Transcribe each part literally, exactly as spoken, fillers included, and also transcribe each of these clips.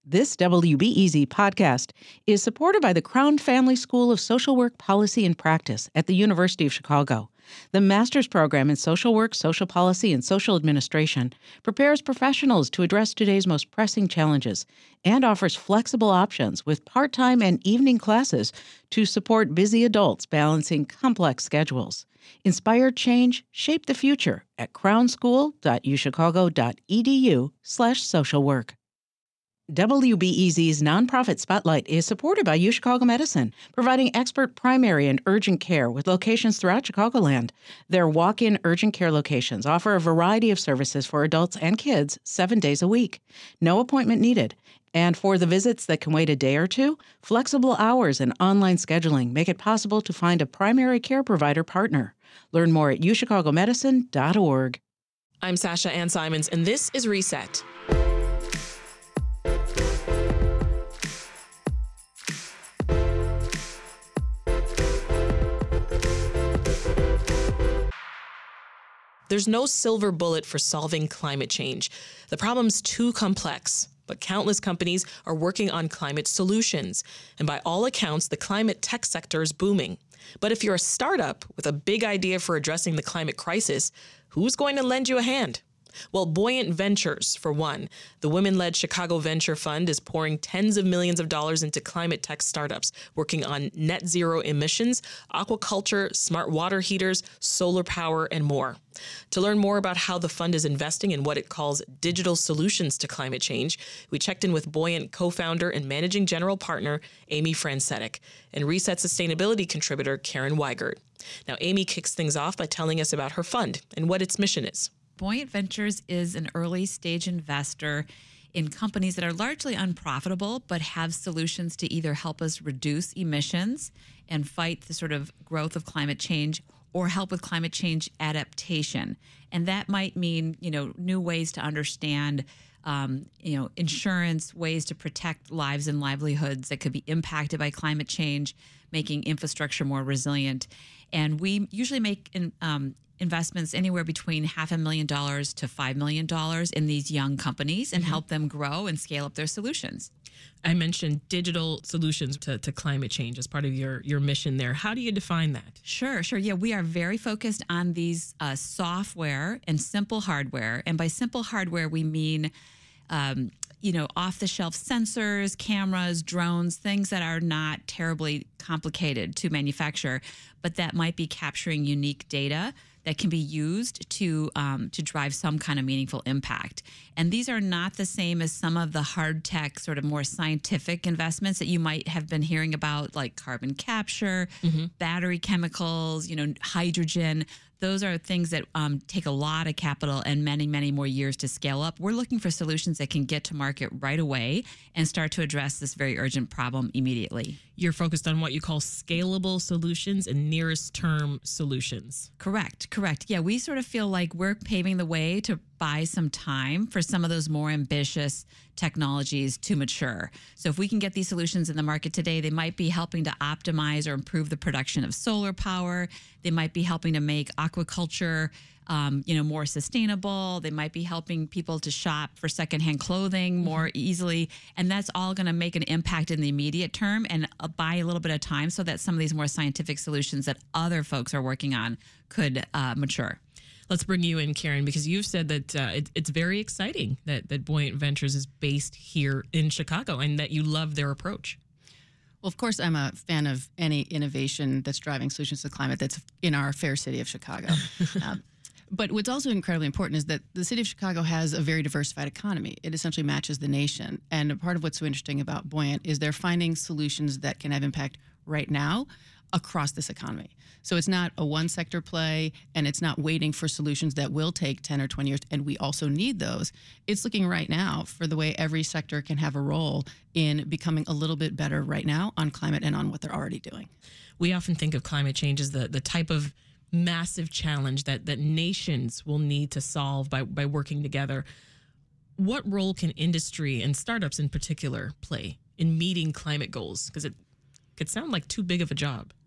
This W B E Z podcast is supported by the Crown Family School of Social Work Policy and Practice at the University of Chicago. The master's program in social work, social policy, and social administration prepares professionals to address today's most pressing challenges and offers flexible options with part-time and evening classes to support busy adults balancing complex schedules. Inspire change, shape the future at crownschool.uchicago.edu slash social work. W B E Z's nonprofit spotlight is supported by UChicago Medicine, providing expert primary and urgent care with locations throughout Chicagoland. Their walk-in urgent care locations offer a variety of services for adults and kids seven days a week. No appointment needed. And for the visits that can wait a day or two, flexible hours and online scheduling make it possible to find a primary care provider partner. Learn more at u chicago medicine dot org. I'm Sasha Ann Simons, and this is Reset. There's no silver bullet for solving climate change. The problem's too complex, but countless companies are working on climate solutions. And by all accounts, the climate tech sector is booming. But if you're a startup with a big idea for addressing the climate crisis, who's going to lend you a hand? Well, Buoyant Ventures, for one. The women-led Chicago Venture Fund is pouring tens of millions of dollars into climate tech startups working on net zero emissions, aquaculture, smart water heaters, solar power, and more. To learn more about how the fund is investing in what it calls digital solutions to climate change, we checked in with Buoyant co-founder and managing general partner Amy Francetic and Reset sustainability contributor Karen Weigert. Now, Amy kicks things off by telling us about her fund and what its mission is. Buoyant Ventures is an early stage investor in companies that are largely unprofitable, but have solutions to either help us reduce emissions and fight the sort of growth of climate change or help with climate change adaptation. And that might mean, you know, new ways to understand, um, you know, insurance, ways to protect lives and livelihoods that could be impacted by climate change, making infrastructure more resilient. And we usually make in, um, investments anywhere between half a million dollars to five million dollars in these young companies and mm-hmm. help them grow and scale up their solutions. I mentioned digital solutions to, to climate change as part of your, your mission there. How do you define that? Sure, sure. Yeah, we are very focused on these uh, software and simple hardware. And by simple hardware, we mean um, you know, off-the-shelf sensors, cameras, drones, things that are not terribly complicated to manufacture, but that might be capturing unique data that can be used to um, to drive some kind of meaningful impact. And these are not the same as some of the hard tech, sort of more scientific investments that you might have been hearing about, like carbon capture, mm-hmm. battery chemicals, you know, hydrogen. Those are things that um, take a lot of capital and many, many more years to scale up. We're looking for solutions that can get to market right away and start to address this very urgent problem immediately. You're focused on what you call scalable solutions and nearest term solutions. Correct, correct. Yeah, we sort of feel like we're paving the way to buy some time for some of those more ambitious technologies to mature. So if we can get these solutions in the market today, they might be helping to optimize or improve the production of solar power. They might be helping to make aquaculture Um, you know, more sustainable. They might be helping people to shop for secondhand clothing more mm-hmm. easily. And that's all going to make an impact in the immediate term and uh, buy a little bit of time so that some of these more scientific solutions that other folks are working on could uh, mature. Let's bring you in, Karen, because you've said that uh, it, it's very exciting that, that Buoyant Ventures is based here in Chicago and that you love their approach. Well, of course, I'm a fan of any innovation that's driving solutions to climate that's in our fair city of Chicago. um, But what's also incredibly important is that the city of Chicago has a very diversified economy. It essentially matches the nation. And part of what's so interesting about Buoyant is they're finding solutions that can have impact right now across this economy. So it's not a one sector play, and it's not waiting for solutions that will take ten or twenty years, and we also need those. It's looking right now for the way every sector can have a role in becoming a little bit better right now on climate and on what they're already doing. We often think of climate change as the, the type of massive challenge that, that nations will need to solve by, by working together. What role can industry and startups in particular play in meeting climate goals? Because it could sound like too big of a job.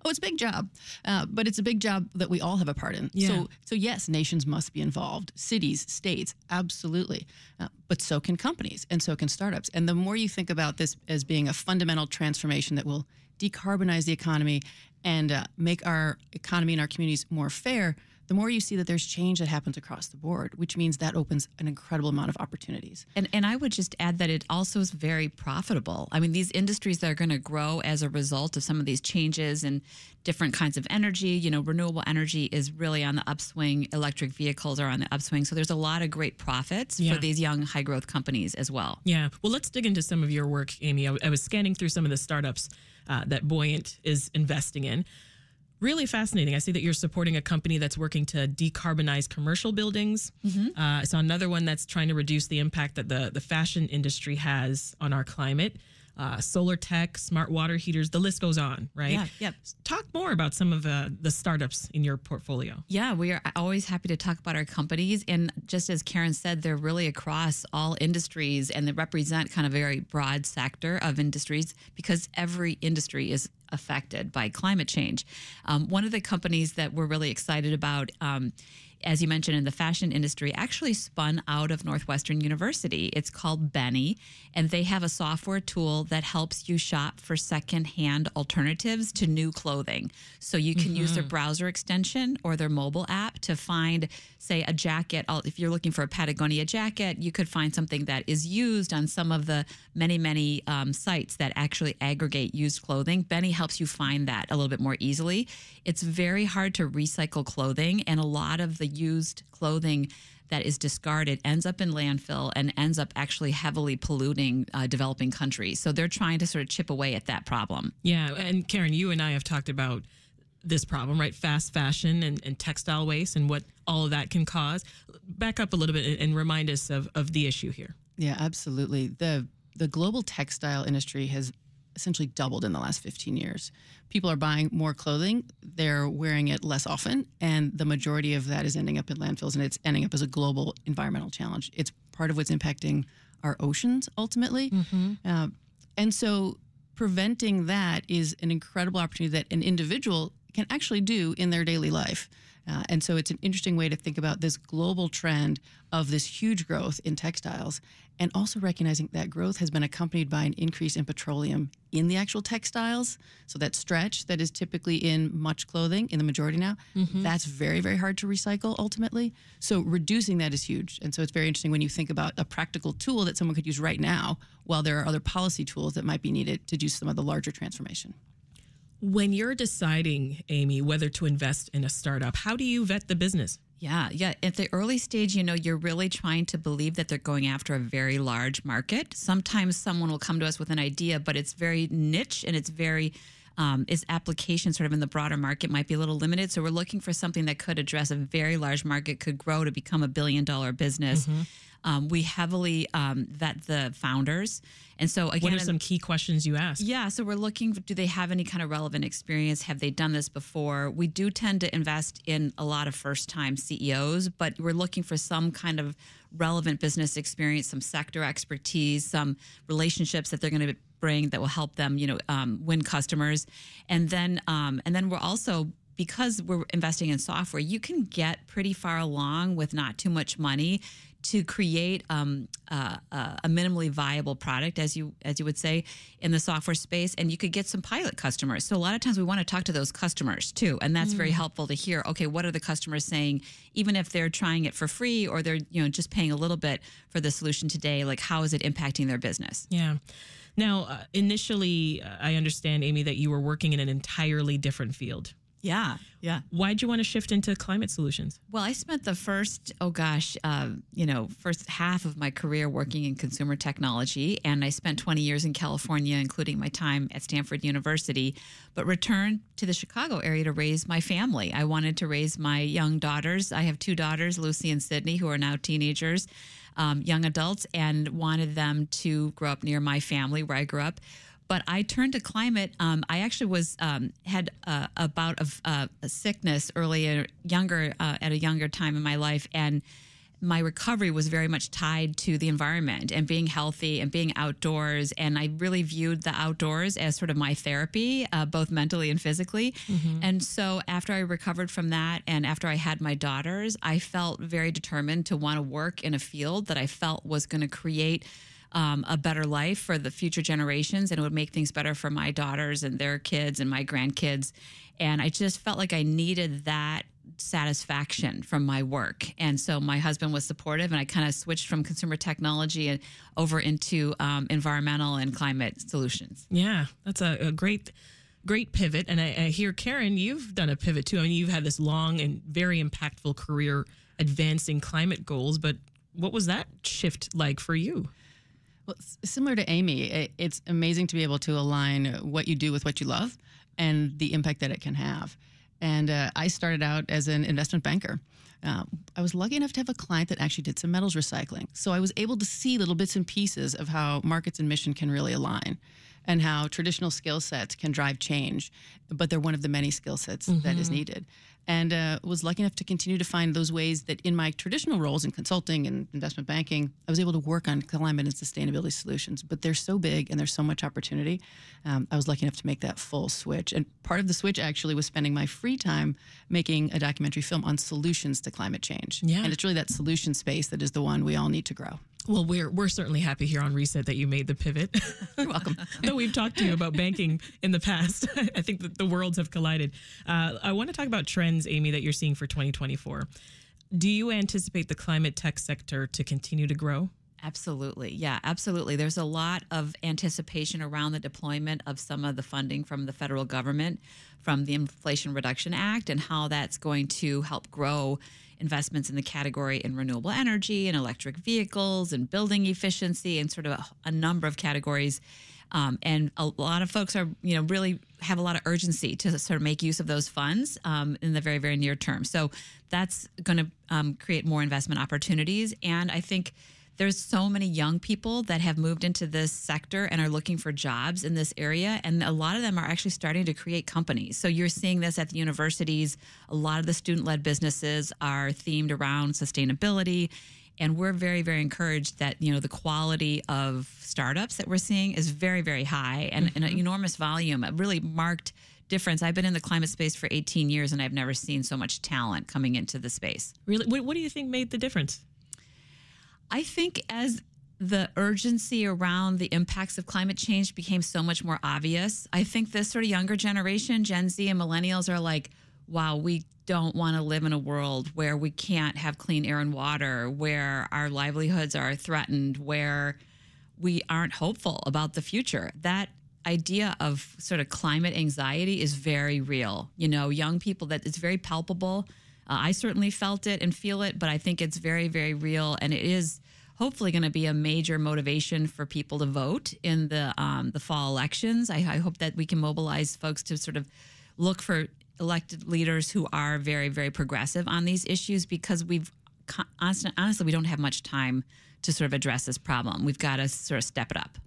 Oh, it's a big job, uh, but it's a big job that we all have a part in. Yeah. So, so yes, nations must be involved, cities, states, absolutely. Uh, but so can companies and so can startups. And the more you think about this as being a fundamental transformation that will decarbonize the economy and uh, make our economy and our communities more fair, the more you see that there's change that happens across the board, which means that opens an incredible amount of opportunities. And and I would just add that it also is very profitable. I mean, these industries that are going to grow as a result of some of these changes and different kinds of energy, you know, renewable energy is really on the upswing. Electric vehicles are on the upswing. So there's a lot of great profits Yeah. for these young high growth companies as well. Yeah. Well, let's dig into some of your work, Amy. I, I was scanning through some of the startups uh, that Buoyant is investing in. Really fascinating. I see that you're supporting a company that's working to decarbonize commercial buildings. Mm-hmm. Uh, I saw another one that's trying to reduce the impact that the, the fashion industry has on our climate. Uh, solar tech, smart water heaters, the list goes on, right? Yeah, yep. Talk more about some of uh, the startups in your portfolio. Yeah, we are always happy to talk about our companies. And just as Karen said, they're really across all industries and they represent kind of a very broad sector of industries because every industry is affected by climate change. Um, one of the companies that we're really excited about, um, as you mentioned, in the fashion industry, actually spun out of Northwestern University. It's called Benny, and they have a software tool that helps you shop for secondhand alternatives to new clothing. So you can mm-hmm. use their browser extension or their mobile app to find, say, a jacket. If you're looking for a Patagonia jacket, you could find something that is used on some of the many, many um, sites that actually aggregate used clothing. Benny helps you find that a little bit more easily. It's very hard to recycle clothing, and a lot of the used clothing that is discarded ends up in landfill and ends up actually heavily polluting uh, developing countries. So they're trying to sort of chip away at that problem. Yeah, and Karen, you and I have talked about this problem, right? Fast fashion and, and textile waste and what all of that can cause. Back up a little bit and, and remind us of, of the issue here. Yeah, absolutely. The the global textile industry has essentially doubled in the last fifteen years. People are buying more clothing, they're wearing it less often, and the majority of that is ending up in landfills, and it's ending up as a global environmental challenge. It's part of what's impacting our oceans ultimately. Mm-hmm. Uh, and so preventing that is an incredible opportunity that an individual can actually do in their daily life. Uh, and so it's an interesting way to think about this global trend of this huge growth in textiles, and also recognizing that growth has been accompanied by an increase in petroleum in the actual textiles. So that stretch that is typically in much clothing, in the majority now, mm-hmm. that's very, very hard to recycle ultimately. So reducing that is huge. And so it's very interesting when you think about a practical tool that someone could use right now, while there are other policy tools that might be needed to do some of the larger transformation. When you're deciding, Amy, whether to invest in a startup, how do you vet the business? Yeah, yeah. At the early stage, you know, you're really trying to believe that they're going after a very large market. Sometimes someone will come to us with an idea, but it's very niche and it's very, um, its application sort of in the broader market might be a little limited. So we're looking for something that could address a very large market, could grow to become a billion dollar business. Mm-hmm. Um, we heavily um, vet the founders. And so again, what are some key questions you ask? Yeah, so we're looking, do they have any kind of relevant experience? Have they done this before? We do tend to invest in a lot of first-time C E Os, but we're looking for some kind of relevant business experience, some sector expertise, some relationships that they're going to bring that will help them, you know, um, win customers. And then, um, and then we're also, because we're investing in software, you can get pretty far along with not too much money to create um, uh, uh, a minimally viable product, as you as you would say, in the software space, and you could get some pilot customers. So a lot of times we want to talk to those customers too, and that's mm. very helpful to hear. Okay, what are the customers saying? Even if they're trying it for free or they're you know just paying a little bit for the solution today, like how is it impacting their business? Yeah. Now, uh, initially, uh, I understand, Amy, that you were working in an entirely different field. Yeah, yeah. Why'd you want to shift into climate solutions? Well, I spent the first, oh gosh, uh, you know, first half of my career working in consumer technology, and I spent twenty years in California, including my time at Stanford University, but returned to the Chicago area to raise my family. I wanted to raise my young daughters. I have two daughters, Lucy and Sydney, who are now teenagers, um, young adults, and wanted them to grow up near my family where I grew up. But I turned to climate. Um, I actually was um, had uh, a bout of uh, a sickness earlier, younger uh, at a younger time in my life, and my recovery was very much tied to the environment and being healthy and being outdoors. And I really viewed the outdoors as sort of my therapy, uh, both mentally and physically. Mm-hmm. And so after I recovered from that and after I had my daughters, I felt very determined to want to work in a field that I felt was going to create um, a better life for the future generations, and it would make things better for my daughters and their kids and my grandkids. And I just felt like I needed that satisfaction from my work. And so my husband was supportive, and I kind of switched from consumer technology and over into um, environmental and climate solutions. Yeah, that's a, a great, great pivot. And I, I hear, Karen, you've done a pivot too. I mean, you've had this long and very impactful career advancing climate goals, but what was that shift like for you? Well, similar to Amy, it's amazing to be able to align what you do with what you love and the impact that it can have. And uh, I started out as an investment banker. Uh, I was lucky enough to have a client that actually did some metals recycling. So I was able to see little bits and pieces of how markets and mission can really align and how traditional skill sets can drive change, but they're one of the many skill sets mm-hmm. that is needed. And uh, was lucky enough to continue to find those ways that in my traditional roles in consulting and investment banking, I was able to work on climate and sustainability solutions. But they're so big and there's so much opportunity. Um, I was lucky enough to make that full switch. And part of the switch actually was spending my free time making a documentary film on solutions to climate change. Yeah. And it's really that solution space that is the one we all need to grow. Well, we're we're certainly happy here on Reset that you made the pivot. You're welcome. Though we've talked to you about banking in the past, I think that the worlds have collided. Uh, I want to talk about trends, Amy, that you're seeing for twenty twenty-four. Do you anticipate the climate tech sector to continue to grow? Absolutely. Yeah, absolutely. There's a lot of anticipation around the deployment of some of the funding from the federal government, from the Inflation Reduction Act, and how that's going to help grow investments in the category in renewable energy and electric vehicles and building efficiency and sort of a, a number of categories. Um, and a lot of folks are, you know, really have a lot of urgency to sort of make use of those funds um, in the very, very near term. So that's going to um, create more investment opportunities. And I think there's so many young people that have moved into this sector and are looking for jobs in this area. And a lot of them are actually starting to create companies. So you're seeing this at the universities. A lot of the student-led businesses are themed around sustainability. And we're very, very encouraged that, you know, the quality of startups that we're seeing is very, very high and, mm-hmm. and an enormous volume, a really marked difference. I've been in the climate space for eighteen years, and I've never seen so much talent coming into the space. Really? What, what do you think made the difference? I think as the urgency around the impacts of climate change became so much more obvious, I think this sort of younger generation, Gen Z and millennials, are like, wow, we don't want to live in a world where we can't have clean air and water, where our livelihoods are threatened, where we aren't hopeful about the future. That idea of sort of climate anxiety is very real. You know, young people, that it's very palpable. Uh, I certainly felt it and feel it, but I think it's very, very real. And it is hopefully going to be a major motivation for people to vote in the um, the fall elections. I, I hope that we can mobilize folks to sort of look for elected leaders who are very, very progressive on these issues, because we've honestly, honestly, we don't have much time to sort of address this problem. We've got to sort of step it up.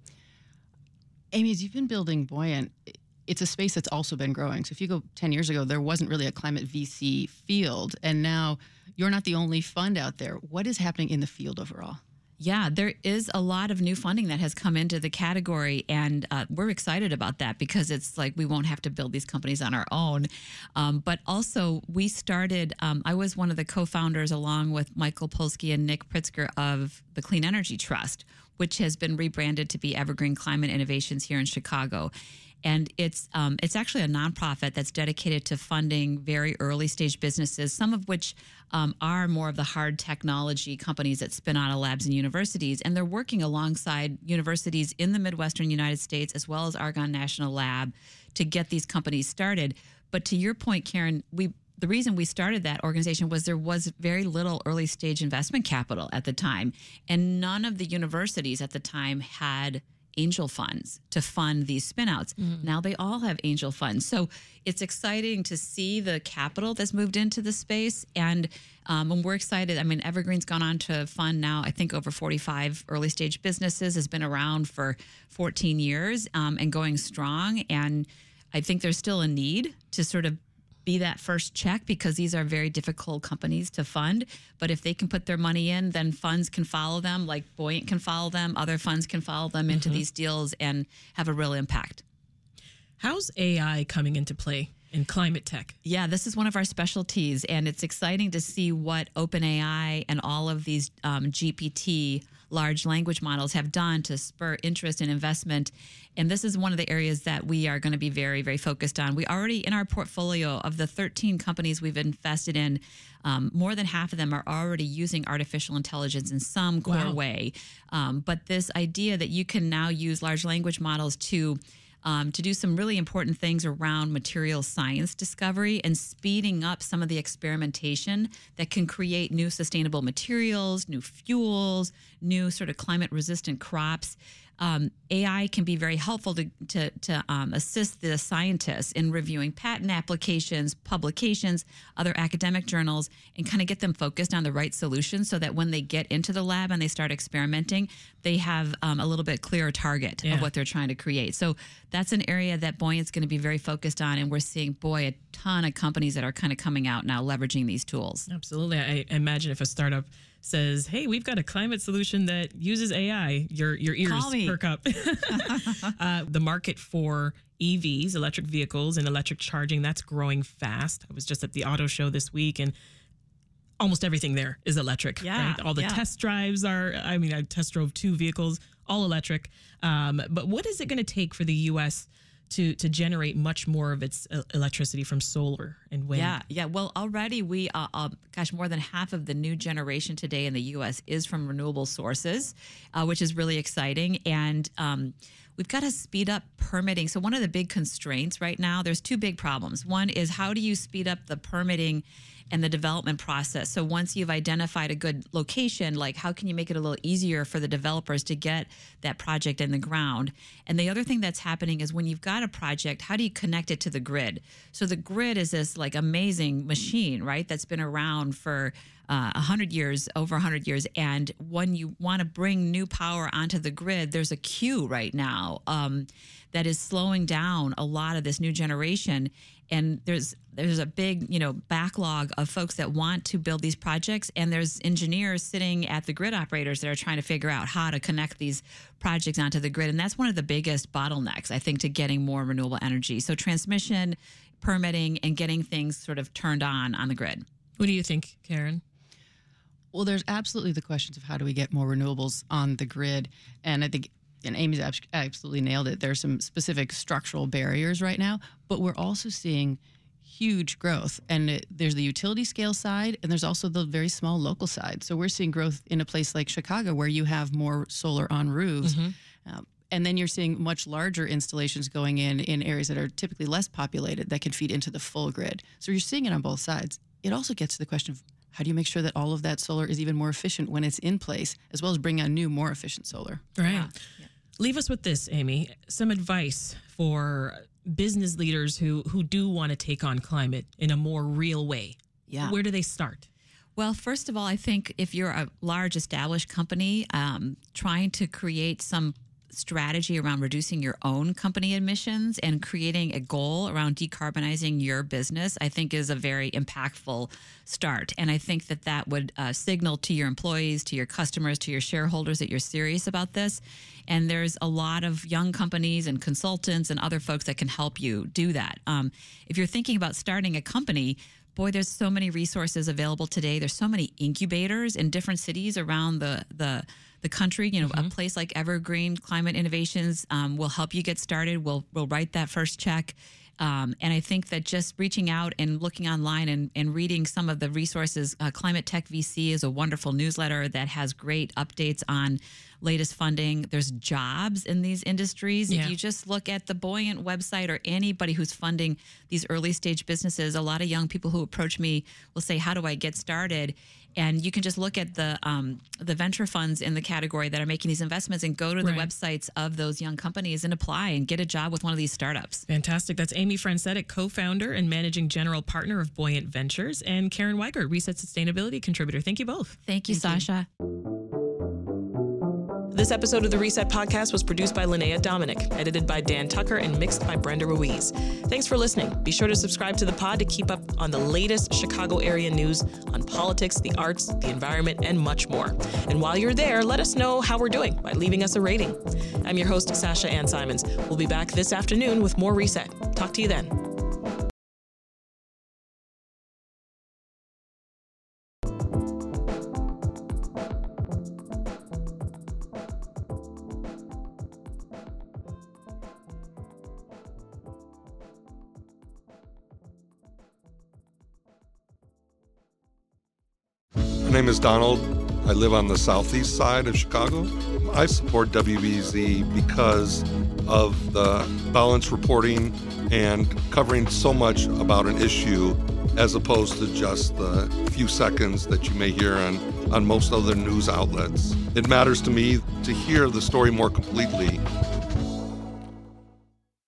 Amy, as you've been building Buoyant, it's a space that's also been growing. So if you go ten years ago, there wasn't really a climate V C field. And now you're not the only fund out there. What is happening in the field overall? Yeah, there is a lot of new funding that has come into the category, and uh, we're excited about that because it's like we won't have to build these companies on our own. Um, but also, we started, um, I was one of the co-founders along with Michael Polsky and Nick Pritzker of the Clean Energy Trust, which has been rebranded to be Evergreen Climate Innovations here in Chicago. And it's um, it's actually a nonprofit that's dedicated to funding very early stage businesses, some of which um, are more of the hard technology companies that spin out of labs and universities. And they're working alongside universities in the Midwestern United States, as well as Argonne National Lab, to get these companies started. But to your point, Karen, we the reason we started that organization was there was very little early stage investment capital at the time. And none of the universities at the time had angel funds to fund these spinouts. Mm. Now they all have angel funds. So it's exciting to see the capital that's moved into the space. And, um, and we're excited. I mean, Evergreen's gone on to fund now, I think, over forty-five early stage businesses, has been around for fourteen years um, and going strong. And I think there's still a need to sort of be that first check, because these are very difficult companies to fund. But if they can put their money in, then funds can follow them, like Buoyant can follow them. Other funds can follow them into Mm-hmm. these deals and have a real impact. How's A I coming into play in climate tech? Yeah, this is one of our specialties, and it's exciting to see what OpenAI and all of these um, G P T large language models have done to spur interest and investment. And this is one of the areas that we are going to be very, very focused on. We already, in our portfolio of the thirteen companies we've invested in, um, more than half of them are already using artificial intelligence in some core Wow. way. Um, but this idea that you can now use large language models to Um, to do some really important things around material science discovery and speeding up some of the experimentation that can create new sustainable materials, new fuels, new sort of climate resistant crops. Um, A I can be very helpful to, to, to um, assist the scientists in reviewing patent applications, publications, other academic journals, and kind of get them focused on the right solutions so that when they get into the lab and they start experimenting, they have um, a little bit clearer target Yeah. of what they're trying to create. So that's an area that Buoyant's going to be very focused on. And we're seeing, boy, a ton of companies that are kind of coming out now leveraging these tools. Absolutely. I imagine if a startup says, "Hey, we've got a climate solution that uses A I," your your ears Call me. perk up. uh, the market for E Vs, electric vehicles, and electric charging, that's growing fast. I was just at the auto show this week, and almost everything there is electric. Yeah, Right? All the yeah. test drives are. I mean, I test drove two vehicles, all electric. Um, but what is it going to take for the U S to to generate much more of its uh, electricity from solar and wind? Yeah, yeah. Well, already we, uh, uh, gosh, more than half of the new generation today in the U S is from renewable sources, uh, which is really exciting. And um, we've got to speed up permitting. So one of the big constraints right now, there's two big problems. One is, how do you speed up the permitting and the development process? So once you've identified a good location, like, how can you make it a little easier for the developers to get that project in the ground? And the other thing that's happening is, when you've got a project, how do you connect it to the grid? So the grid is this like amazing machine, right? That's been around for uh, one hundred years, over one hundred years. And when you want to bring new power onto the grid, there's a queue right now um, that is slowing down a lot of this new generation. And there's there's a big, you know, backlog of folks that want to build these projects, and there's engineers sitting at the grid operators that are trying to figure out how to connect these projects onto the grid. And that's one of the biggest bottlenecks, I think, to getting more renewable energy. So transmission, permitting, and getting things sort of turned on on the grid. What do you think, Karen? Well, there's absolutely the questions of how do we get more renewables on the grid. And I think, and Amy's abs- absolutely nailed it, there's some specific structural barriers right now, but we're also seeing huge growth. And it, there's the utility scale side, and there's also the very small local side. So we're seeing growth in a place like Chicago, where you have more solar on roofs. Um, and then you're seeing much larger installations going in in areas that are typically less populated that can feed into the full grid. So you're seeing it on both sides. It also gets to the question of, how do you make sure that all of that solar is even more efficient when it's in place, as well as bring on new, more efficient solar? Right. Yeah. Yeah. Leave us with this, Amy. Some advice for business leaders who who do want to take on climate in a more real way. Yeah. Where do they start? Well, first of all, I think if you're a large established company, um, trying to create some strategy around reducing your own company emissions and creating a goal around decarbonizing your business, I think is a very impactful start. And I think that that would uh, signal to your employees, to your customers, to your shareholders that you're serious about this. And there's a lot of young companies and consultants and other folks that can help you do that. Um, if you're thinking about starting a company, boy, there's so many resources available today. There's so many incubators in different cities around the the the country. You know, Mm-hmm. a place like Evergreen Climate Innovations um, will help you get started. We'll we'll write that first check. Um, and I think that just reaching out and looking online and, and reading some of the resources, uh, Climate Tech V C is a wonderful newsletter that has great updates on latest funding. There's jobs in these industries. Yeah. If you just look at the Buoyant website, or anybody who's funding these early stage businesses, a lot of young people who approach me will say, how do I get started? And you can just look at the um, the venture funds in the category that are making these investments and go to the Right. websites of those young companies and apply and get a job with one of these startups. Fantastic. That's Amy Francetic, co-founder and managing general partner of Buoyant Ventures, and Karen Weigert, Reset Sustainability contributor. Thank you both. Thank you, Thank you. Sasha. This episode of the Reset Podcast was produced by Linnea Dominic, edited by Dan Tucker, and mixed by Brenda Ruiz. Thanks for listening. Be sure to subscribe to the pod to keep up on the latest Chicago area news on politics, the arts, the environment, and much more. And while you're there, let us know how we're doing by leaving us a rating. I'm your host, Sasha Ann Simons. We'll be back this afternoon with more Reset. Talk to you then. My name is Donald. I live on the southeast side of Chicago. I support W B Z because of the balanced reporting and covering so much about an issue as opposed to just the few seconds that you may hear on, on most other news outlets. It matters to me to hear the story more completely